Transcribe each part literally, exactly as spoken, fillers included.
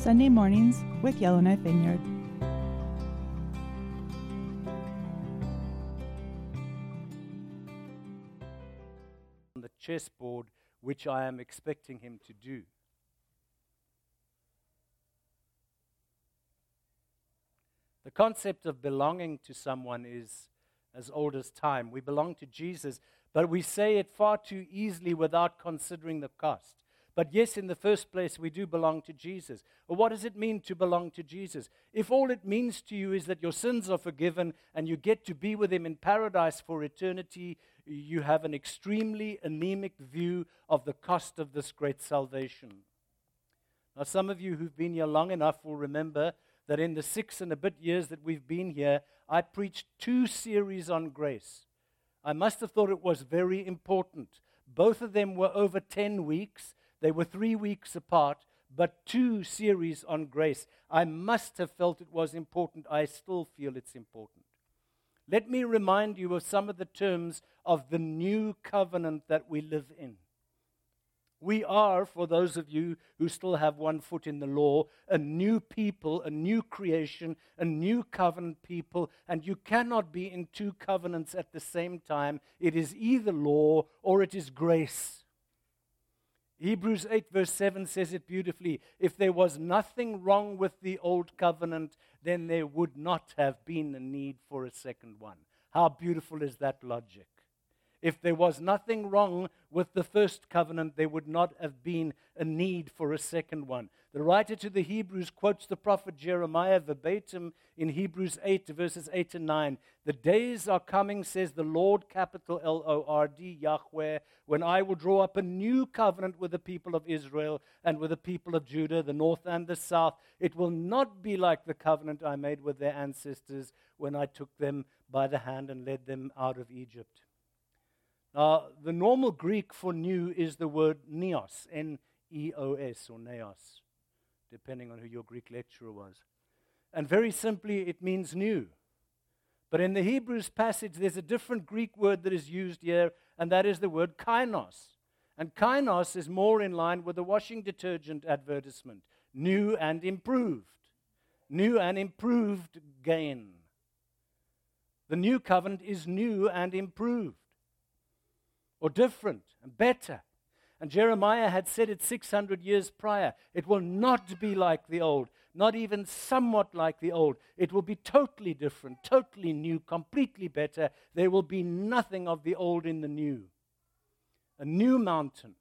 Sunday mornings with Yellowknife Vineyard. On the chessboard, which I am expecting him to do. The concept of belonging to someone is as old as time. We belong to Jesus, but we say it far too easily without considering the cost. But yes, in the first place, we do belong to Jesus. Well, what does it mean to belong to Jesus? If all it means to you is that your sins are forgiven and you get to be with him in paradise for eternity, you have an extremely anemic view of the cost of this great salvation. Now, some of you who've been here long enough will remember that in the six and a bit years that we've been here, I preached two series on grace. I must have thought it was very important. Both of them were over ten weeks. They were three weeks apart, but two series on grace. I must have felt it was important. I still feel it's important. Let me remind you of some of the terms of the new covenant that we live in. We are, for those of you who still have one foot in the law, a new people, a new creation, a new covenant people, and you cannot be in two covenants at the same time. It is either law or it is grace. Hebrews eight verse seven says it beautifully. If there was nothing wrong with the old covenant, then there would not have been a need for a second one. How beautiful is that logic? If there was nothing wrong with the first covenant, there would not have been a need for a second one. The writer to the Hebrews quotes the prophet Jeremiah verbatim in Hebrews eight, verses eight and nine. The days are coming, says the Lord, capital L O R D, Yahweh, when I will draw up a new covenant with the people of Israel and with the people of Judah, the north and the south. It will not be like the covenant I made with their ancestors when I took them by the hand and led them out of Egypt. Now, the normal Greek for new is the word neos, N E O S, or neos, depending on who your Greek lecturer was. And very simply, it means new. But in the Hebrews passage, there's a different Greek word that is used here, and that is the word kainos. And kainos is more in line with the washing detergent advertisement, new and improved. New and improved gain. The new covenant is new and improved, or different and better. And Jeremiah had said it six hundred years prior. It will not be like the old, not even somewhat like the old. It will be totally different, totally new, completely better. There will be nothing of the old in the new. A new mountain,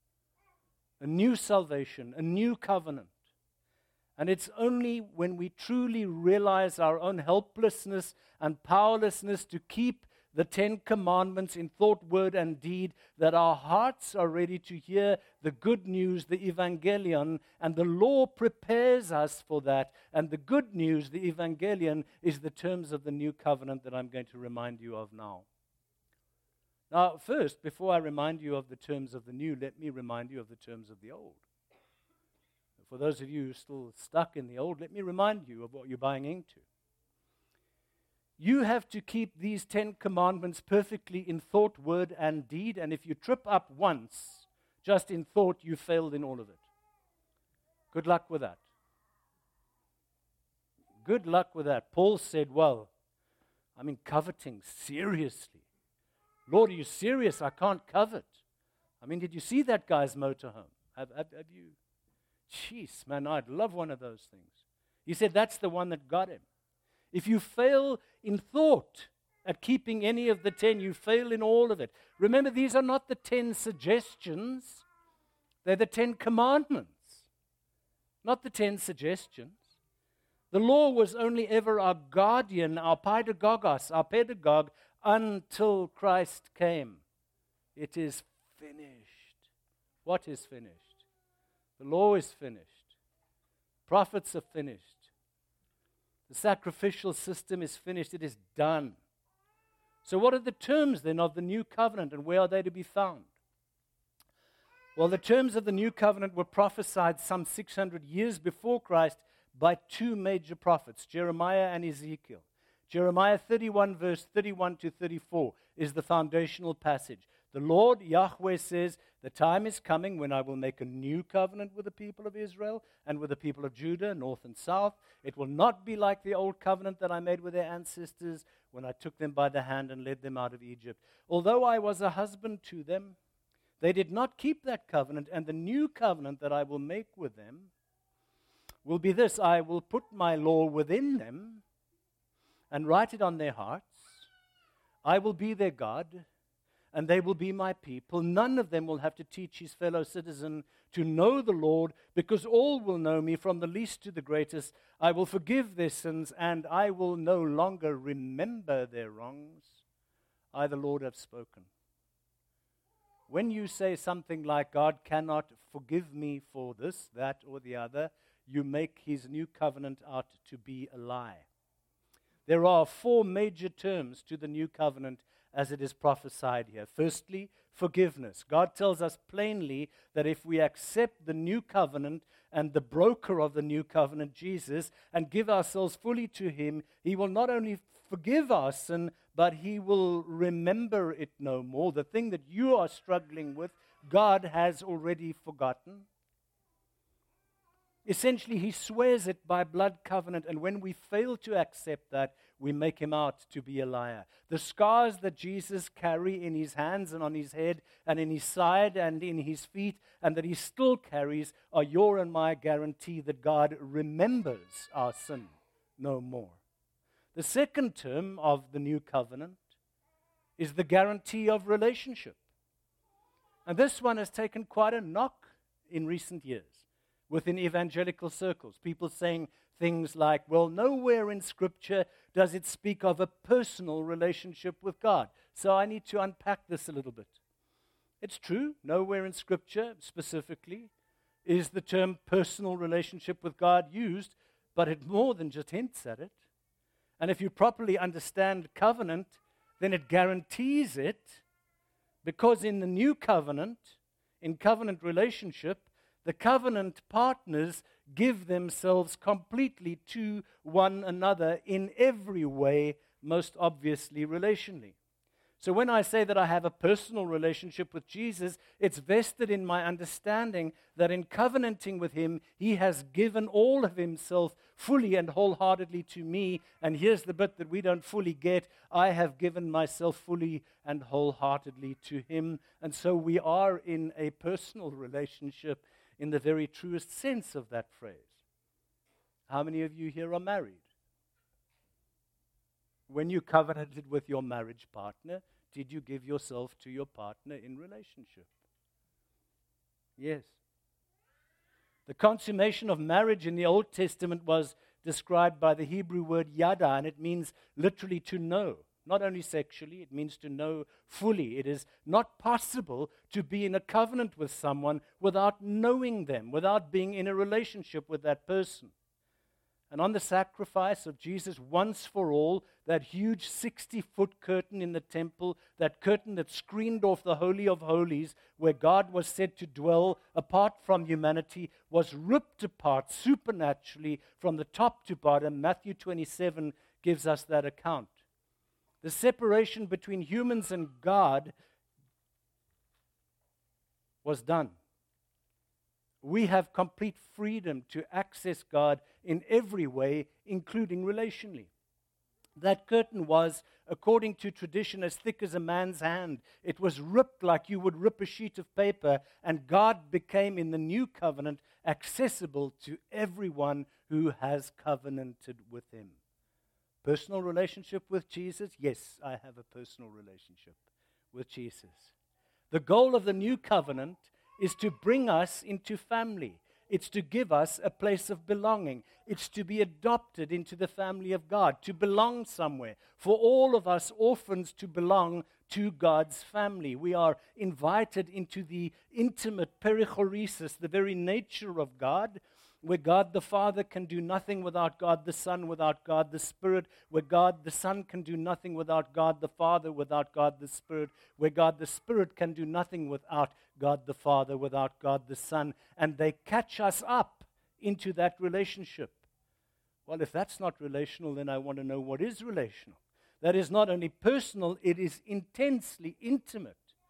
a new salvation, a new covenant. And it's only when we truly realize our own helplessness and powerlessness to keep the Ten Commandments in thought, word, and deed, that our hearts are ready to hear the good news, the Evangelion, and the law prepares us for that. And the good news, the Evangelion, is the terms of the new covenant that I'm going to remind you of now. Now, first, before I remind you of the terms of the new, let me remind you of the terms of the old. For those of you who are still stuck in the old, let me remind you of what you're buying into. You have to keep these Ten Commandments perfectly in thought, word, and deed. And if you trip up once, just in thought, you failed in all of it. Good luck with that. Good luck with that. Paul said, well, I mean, coveting, seriously. Lord, are you serious? I can't covet. I mean, did you see that guy's motorhome? Have, have, have you? Jeez, man, I'd love one of those things. He said that's the one that got him. If you fail in thought at keeping any of the ten, you fail in all of it. Remember, these are not the ten suggestions. They're the Ten Commandments, not the ten suggestions. The law was only ever our guardian, our pedagogos, our pedagogue, until Christ came. It is finished. What is finished? The law is finished. Prophets are finished. The sacrificial system is finished. It is done. So what are the terms then of the new covenant, and where are they to be found? Well, the terms of the new covenant were prophesied some six hundred years before Christ by two major prophets, Jeremiah and Ezekiel. Jeremiah thirty-one, verse thirty-one to thirty-four is the foundational passage. The Lord, Yahweh, says, the time is coming when I will make a new covenant with the people of Israel and with the people of Judah, north and south. It will not be like the old covenant that I made with their ancestors when I took them by the hand and led them out of Egypt. Although I was a husband to them, they did not keep that covenant, and the new covenant that I will make with them will be this: I will put my law within them and write it on their hearts. I will be their God, and they will be my people. None of them will have to teach his fellow citizen to know the Lord, because all will know me, from the least to the greatest. I will forgive their sins, and I will no longer remember their wrongs. I, the Lord, have spoken. When you say something like, God cannot forgive me for this, that, or the other, you make his new covenant out to be a lie. There are four major terms to the new covenant as it is prophesied here. Firstly, forgiveness. God tells us plainly that if we accept the new covenant and the broker of the new covenant, Jesus, and give ourselves fully to him, he will not only forgive our sin, but he will remember it no more. The thing that you are struggling with, God has already forgotten. Essentially, he swears it by blood covenant, and when we fail to accept that, we make him out to be a liar. The scars that Jesus carries in his hands and on his head and in his side and in his feet, and that he still carries, are your and my guarantee that God remembers our sin no more. The second term of the new covenant is the guarantee of relationship. And this one has taken quite a knock in recent years within evangelical circles. People saying things like, well, nowhere in Scripture does it speak of a personal relationship with God. So I need to unpack this a little bit. It's true, nowhere in Scripture specifically is the term personal relationship with God used, but it more than just hints at it. And if you properly understand covenant, then it guarantees it, because in the new covenant, in covenant relationship, the covenant partners give themselves completely to one another in every way, most obviously relationally. So when I say that I have a personal relationship with Jesus, it's vested in my understanding that in covenanting with him, he has given all of himself fully and wholeheartedly to me. And here's the bit that we don't fully get: I have given myself fully and wholeheartedly to him. And so we are in a personal relationship in the very truest sense of that phrase. How many of you here are married? When you covenanted with your marriage partner, did you give yourself to your partner in relationship? Yes. The consummation of marriage in the Old Testament was described by the Hebrew word yada, and it means literally to know. Not only sexually, it means to know fully. It is not possible to be in a covenant with someone without knowing them, without being in a relationship with that person. And on the sacrifice of Jesus once for all, that huge sixty-foot curtain in the temple, that curtain that screened off the Holy of Holies, where God was said to dwell apart from humanity, was ripped apart supernaturally from the top to bottom. Matthew twenty-seven gives us that account. The separation between humans and God was done. We have complete freedom to access God in every way, including relationally. That curtain was, according to tradition, as thick as a man's hand. It was ripped like you would rip a sheet of paper, and God became, in the new covenant, accessible to everyone who has covenanted with him. Personal relationship with Jesus? Yes, I have a personal relationship with Jesus. The goal of the new covenant is to bring us into family. It's to give us a place of belonging. It's to be adopted into the family of God, to belong somewhere. For all of us orphans to belong to God's family. We are invited into the intimate perichoresis, the very nature of God, where God the Father can do nothing without God the Son, without God the Spirit, where God the Son can do nothing without God the Father, without God the Spirit, where God the Spirit can do nothing without God the Father, without God the Son, and they catch us up into that relationship. Well, if that's not relational, then I want to know what is relational. That is not only personal, it is intensely intimate.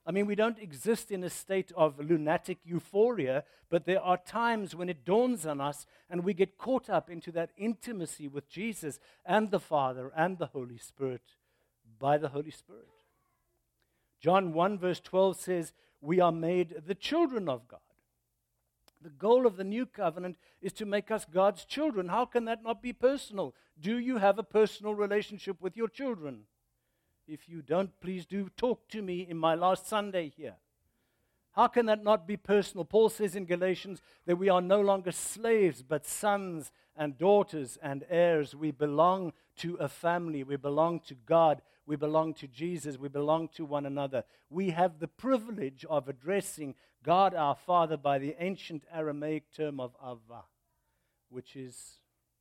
I mean, we don't exist in a state of lunatic euphoria, but there are times when it dawns on us and we get caught up into that intimacy with Jesus and the Father and the Holy Spirit by the Holy Spirit. John one verse twelve says, we are made the children of God. The goal of the new covenant is to make us God's children. How can that not be personal? Do you have a personal relationship with your children? If you don't, please do talk to me in my last Sunday here. How can that not be personal? Paul says in Galatians that we are no longer slaves, but sons and daughters and heirs. We belong to a family. We belong to God. We belong to Jesus. We belong to one another. We have the privilege of addressing God our Father by the ancient Aramaic term of Ava, which is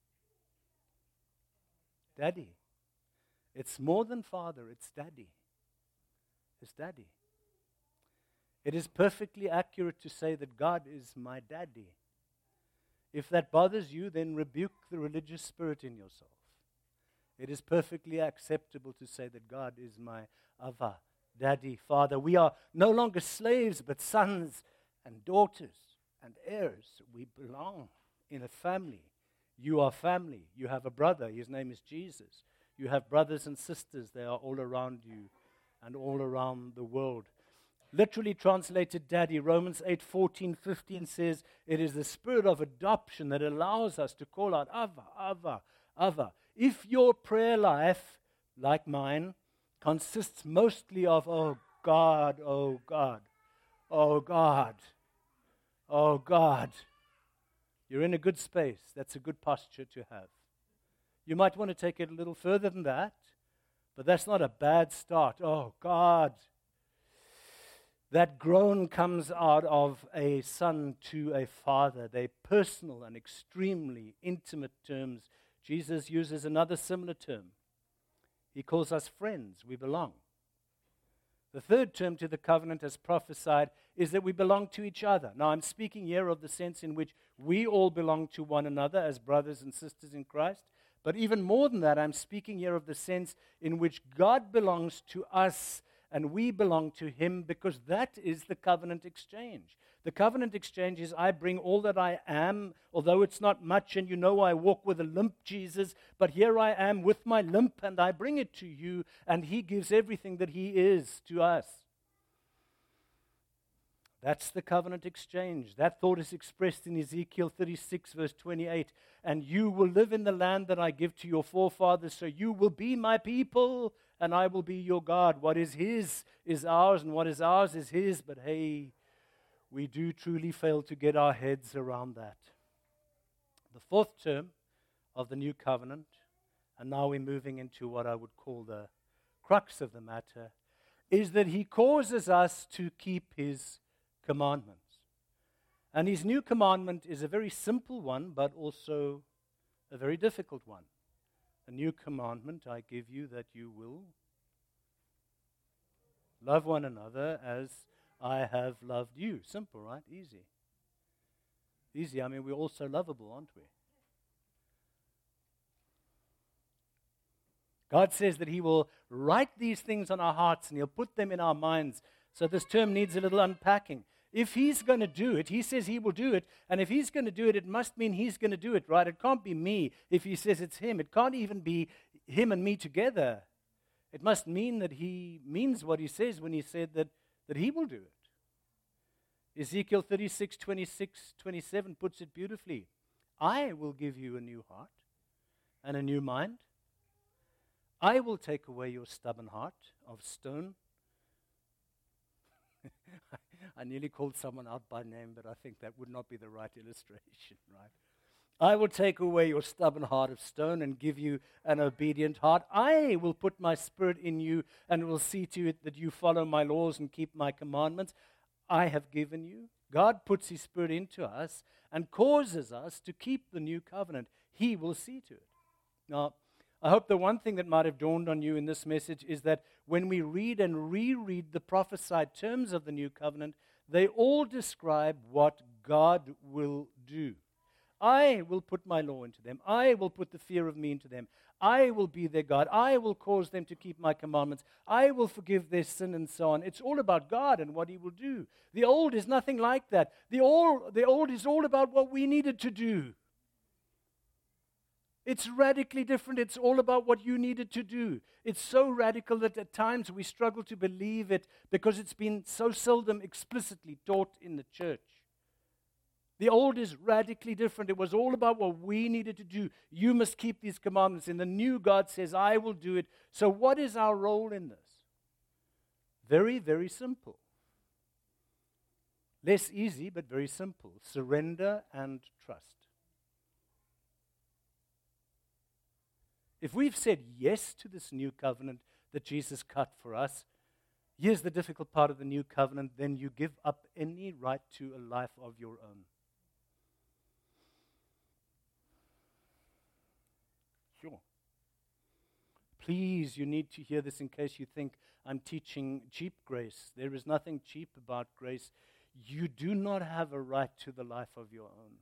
Daddy. It's more than father, it's daddy. It's daddy. It is perfectly accurate to say that God is my daddy. If that bothers you, then rebuke the religious spirit in yourself. It is perfectly acceptable to say that God is my Ava, daddy, father. We are no longer slaves, but sons and daughters and heirs. We belong in a family. You are family. You have a brother. His name is Jesus. You have brothers and sisters. They are all around you and all around the world. Literally translated daddy, Romans eight, fourteen, fifteen says, it is the spirit of adoption that allows us to call out, Ava, Ava, Ava. If your prayer life, like mine, consists mostly of, oh God, oh God, oh God, oh God, you're in a good space. That's a good posture to have. You might want to take it a little further than that, but that's not a bad start. Oh, God. That groan comes out of a son to a father. They're personal and extremely intimate terms. Jesus uses another similar term. He calls us friends. We belong. The third term to the covenant, as prophesied, is that we belong to each other. Now, I'm speaking here of the sense in which we all belong to one another as brothers and sisters in Christ. But even more than that, I'm speaking here of the sense in which God belongs to us and we belong to Him, because that is the covenant exchange. The covenant exchange is I bring all that I am, although it's not much, and you know I walk with a limp, Jesus, but here I am with my limp and I bring it to you, and He gives everything that He is to us. That's the covenant exchange. That thought is expressed in Ezekiel thirty-six, verse twenty-eight. And you will live in the land that I give to your forefathers, so you will be my people, and I will be your God. What is His is ours, and what is ours is His. But hey, we do truly fail to get our heads around that. The fourth term of the new covenant, and now we're moving into what I would call the crux of the matter, is that He causes us to keep His commandments. And His new commandment is a very simple one, but also a very difficult one. A new commandment I give you, that you will love one another as I have loved you. Simple, right? Easy. Easy. I mean, we're all so lovable, aren't we? God says that He will write these things on our hearts and He'll put them in our minds. So this term needs a little unpacking. If He's going to do it, He says He will do it. And if He's going to do it, it must mean He's going to do it, right? It can't be me if He says it's Him. It can't even be Him and me together. It must mean that He means what He says when He said that, that He will do it. Ezekiel thirty-six, twenty-six, twenty-seven puts it beautifully. I will give you a new heart and a new mind. I will take away your stubborn heart of stone. I nearly called someone out by name, but I think that would not be the right illustration, right? I will take away your stubborn heart of stone and give you an obedient heart. I will put my spirit in you and will see to it that you follow my laws and keep my commandments. I have given you. God puts His Spirit into us and causes us to keep the new covenant. He will see to it. Now, I hope the one thing that might have dawned on you in this message is that when we read and reread the prophesied terms of the new covenant, they all describe what God will do. I will put my law into them. I will put the fear of me into them. I will be their God. I will cause them to keep my commandments. I will forgive their sin and so on. It's all about God and what He will do. The old is nothing like that. The old, the old is all about what we needed to do. It's radically different. It's all about what you needed to do. It's so radical that at times we struggle to believe it because it's been so seldom explicitly taught in the church. The old is radically different. It was all about what we needed to do. You must keep these commandments. In the new, God says, I will do it. So what is our role in this? Very, very simple. Less easy, but very simple. Surrender and trust. If we've said yes to this new covenant that Jesus cut for us, here's the difficult part of the new covenant, then you give up any right to a life of your own. Sure. Please, you need to hear this in case you think I'm teaching cheap grace. There is nothing cheap about grace. You do not have a right to the life of your own.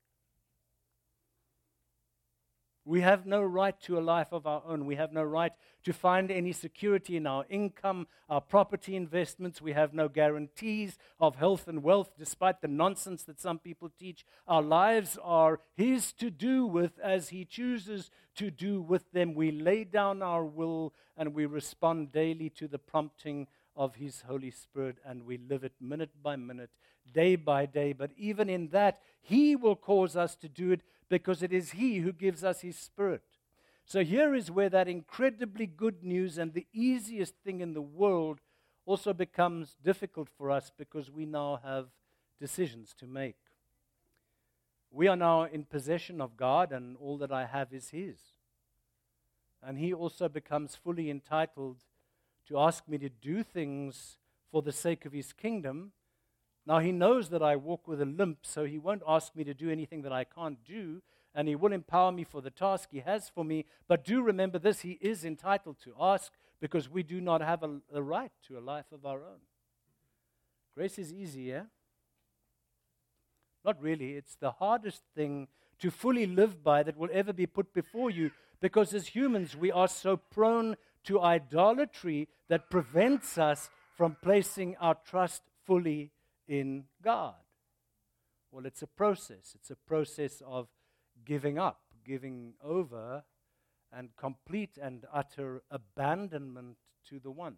We have no right to a life of our own. We have no right to find any security in our income, our property investments. We have no guarantees of health and wealth, despite the nonsense that some people teach. Our lives are His to do with as He chooses to do with them. We lay down our will and we respond daily to the prompting of His Holy Spirit, and we live it minute by minute, day by day. But even in that, He will cause us to do it because it is He who gives us His Spirit. So here is where that incredibly good news and the easiest thing in the world also becomes difficult for us, because we now have decisions to make. We are now in possession of God, and all that I have is His. And He also becomes fully entitled to ask me to do things for the sake of His kingdom. Now, He knows that I walk with a limp, so He won't ask me to do anything that I can't do, and He will empower me for the task He has for me. But do remember this, He is entitled to ask, because we do not have a, a right to a life of our own. Grace is easy, yeah? Not really. It's the hardest thing to fully live by that will ever be put before you, because as humans, we are so prone to idolatry that prevents us from placing our trust fully in God. Well, it's a process. It's a process of giving up, giving over, and complete and utter abandonment to the One.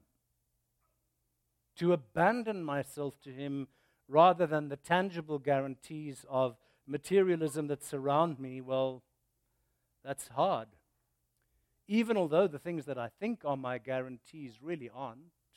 To abandon myself to Him rather than the tangible guarantees of materialism that surround me, well, that's hard. Even although the things that I think are my guarantees really aren't.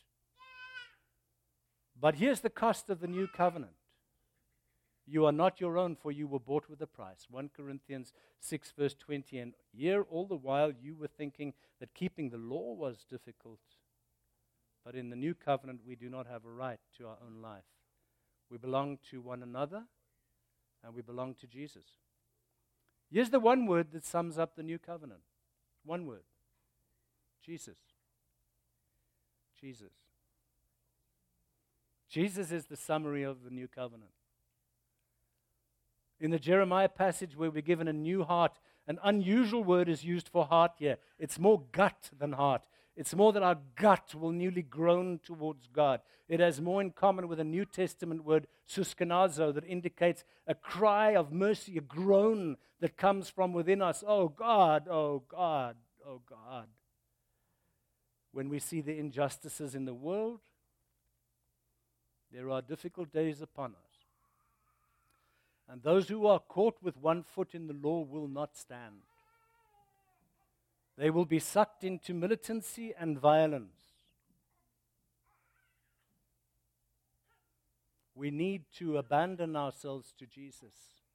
But here's the cost of the new covenant. You are not your own, for you were bought with a price. First Corinthians six, verse twenty. And here, all the while, you were thinking that keeping the law was difficult. But in the new covenant, we do not have a right to our own life. We belong to one another, and we belong to Jesus. Here's the one word that sums up the new covenant. One word. Jesus. Jesus. Jesus is the summary of the new covenant. In the Jeremiah passage where we're given a new heart, an unusual word is used for heart here. It's more gut than heart. It's more that our gut will newly groan towards God. It has more in common with a New Testament word, suskanazo, that indicates a cry of mercy, a groan that comes from within us. Oh God, oh God, oh God. When we see the injustices in the world, there are difficult days upon us. And those who are caught with one foot in the law will not stand. They will be sucked into militancy and violence. We need to abandon ourselves to Jesus.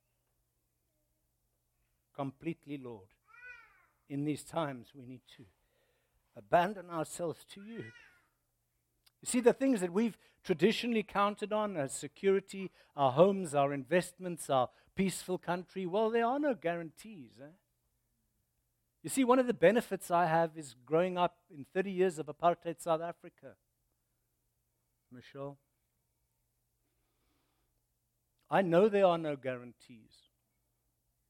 Completely, Lord. In these times, we need to abandon ourselves to you. You see, the things that we've traditionally counted on as security, our homes, our investments, our peaceful country, well, there are no guarantees. Eh? You see, one of the benefits I have is growing up in thirty years of apartheid South Africa. Michelle, I know there are no guarantees.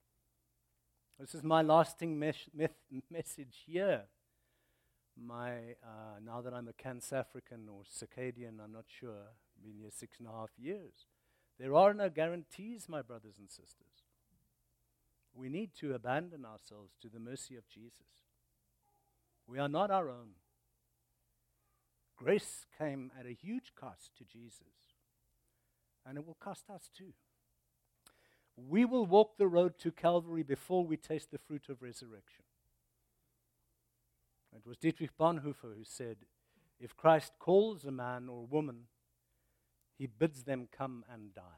This is my lasting mes- mes- message here. My uh, now that I'm a Can African or Circadian, I'm not sure. Been here six and a half years. There are no guarantees, my brothers and sisters. We need to abandon ourselves to the mercy of Jesus. We are not our own. Grace came at a huge cost to Jesus, and it will cost us too. We will walk the road to Calvary before we taste the fruit of resurrection. It was Dietrich Bonhoeffer who said, if Christ calls a man or woman, he bids them come and die.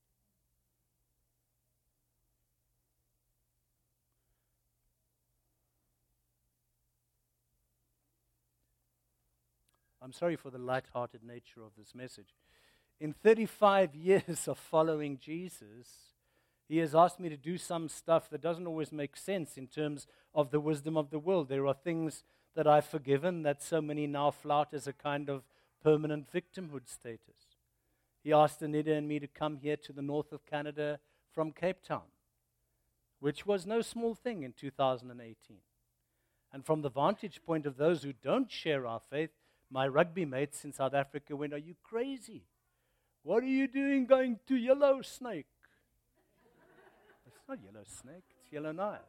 I'm sorry for the light-hearted nature of this message. In thirty-five years of following Jesus, he has asked me to do some stuff that doesn't always make sense in terms of the wisdom of the world. There are things that I've forgiven that so many now flout as a kind of permanent victimhood status. He asked Anita and me to come here to the north of Canada from Cape Town, which was no small thing in two thousand eighteen. And from the vantage point of those who don't share our faith, my rugby mates in South Africa went, are you crazy? What are you doing going to Yellowsnake? It's not Yellowsnake, it's Yellowknife.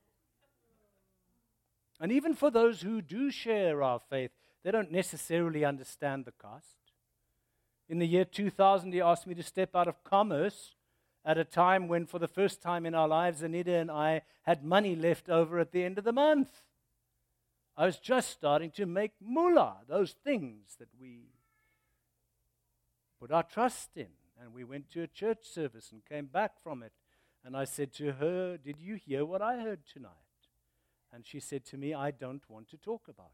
And even for those who do share our faith, they don't necessarily understand the cost. In the year two thousand, he asked me to step out of commerce at a time when, for the first time in our lives, Anita and I had money left over at the end of the month. I was just starting to make moolah, those things that we put our trust in. And we went to a church service and came back from it. And I said to her, did you hear what I heard tonight? And she said to me, I don't want to talk about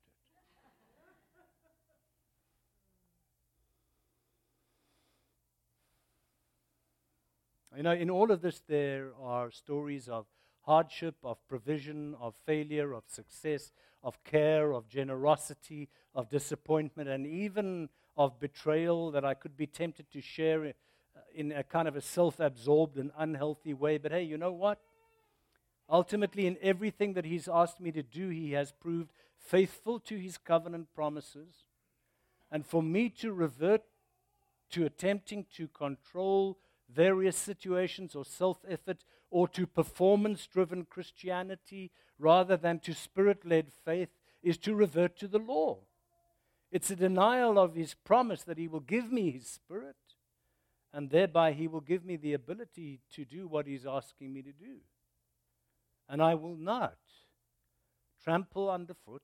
it. You know, in all of this, there are stories of hardship, of provision, of failure, of success, of care, of generosity, of disappointment, and even of betrayal that I could be tempted to share in a kind of a self-absorbed and unhealthy way. But hey, you know what? Ultimately, in everything that he's asked me to do, he has proved faithful to his covenant promises. And for me to revert to attempting to control various situations or self-effort or to performance-driven Christianity rather than to spirit-led faith is to revert to the law. It's a denial of his promise that he will give me his spirit, and thereby he will give me the ability to do what he's asking me to do. And I will not trample underfoot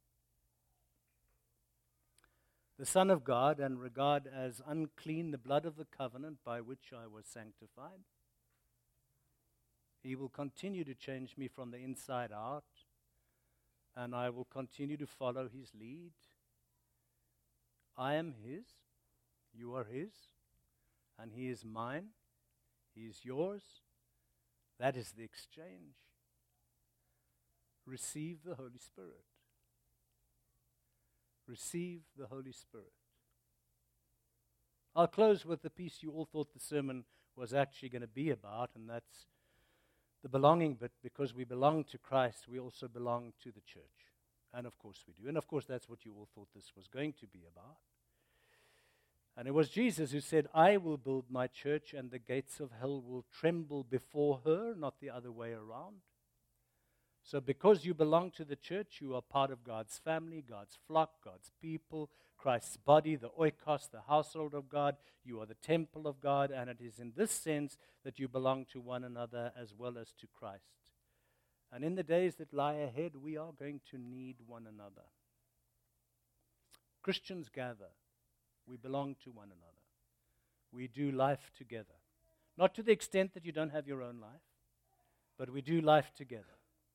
the Son of God and regard as unclean the blood of the covenant by which I was sanctified. He will continue to change me from the inside out, and I will continue to follow his lead. I am his, you are his, and he is mine, he is yours. That is the exchange. Receive the Holy Spirit. Receive the Holy Spirit. I'll close with the piece you all thought the sermon was actually going to be about, and that's the belonging bit. Because we belong to Christ, we also belong to the church. And of course we do. And of course that's what you all thought this was going to be about. And it was Jesus who said, I will build my church and the gates of hell will tremble before her, not the other way around. So because you belong to the church, you are part of God's family, God's flock, God's people, Christ's body, the oikos, the household of God. You are the temple of God, and it is in this sense that you belong to one another as well as to Christ. And in the days that lie ahead, we are going to need one another. Christians gather. We belong to one another. We do life together. Not to the extent that you don't have your own life, but we do life together.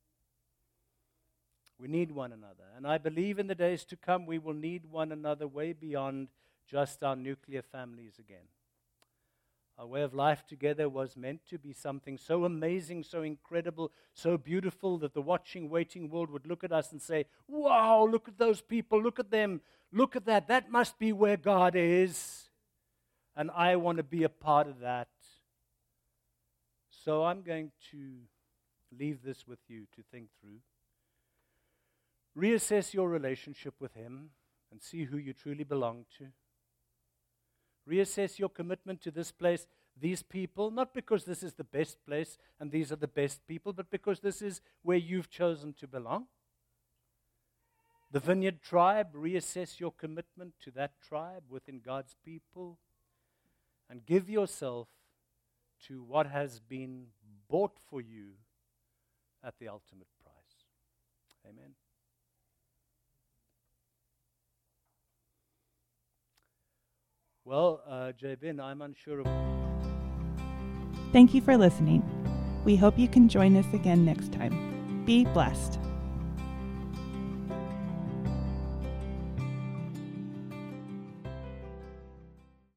We need one another. And I believe in the days to come we will need one another way beyond just our nuclear families again. Our way of life together was meant to be something so amazing, so incredible, so beautiful that the watching, waiting world would look at us and say, wow, look at those people, look at them, look at that. That must be where God is. And I want to be a part of that. So I'm going to leave this with you to think through. Reassess your relationship with Him and see who you truly belong to. Reassess your commitment to this place, these people, not because this is the best place and these are the best people, but because this is where you've chosen to belong. The Vineyard tribe, reassess your commitment to that tribe within God's people and give yourself to what has been bought for you at the ultimate price. Amen. Well, uh, Jabin, I'm unsure of... Thank you for listening. We hope you can join us again next time. Be blessed.